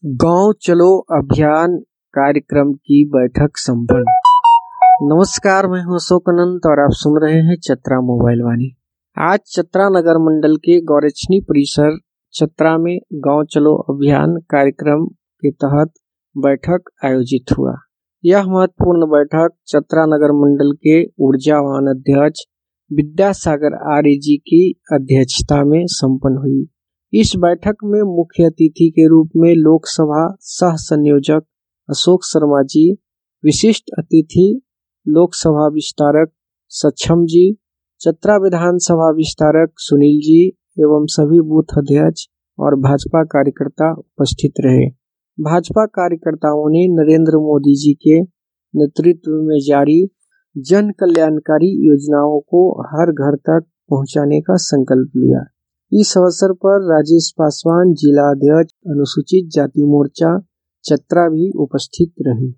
गांव चलो अभियान कार्यक्रम की बैठक संपन्न। नमस्कार, मैं हूं अशोक अनंत और आप सुन रहे हैं चतरा मोबाइल वाणी। आज चतरा नगर मंडल के गौरक्षणी परिसर चतरा में गांव चलो अभियान कार्यक्रम के तहत बैठक आयोजित हुआ। यह महत्वपूर्ण बैठक चतरा नगर मंडल के ऊर्जावान अध्यक्ष विद्यासागर आर्य जी की अध्यक्षता में संपन्न हुई। इस बैठक में मुख्य अतिथि के रूप में लोकसभा सह संयोजक अशोक शर्मा जी, विशिष्ट अतिथि लोकसभा विस्तारक सक्षम जी, चतरा विधानसभा विस्तारक सुनील जी एवं सभी बूथ अध्यक्ष और भाजपा कार्यकर्ता उपस्थित रहे। भाजपा कार्यकर्ताओं ने नरेंद्र मोदी जी के नेतृत्व में जारी जन कल्याणकारी योजनाओं को हर घर तक पहुंचाने का संकल्प लिया। इस अवसर पर राजेश पासवान, जिला अध्यक्ष अनुसूचित जाति मोर्चा चतरा भी उपस्थित रहे।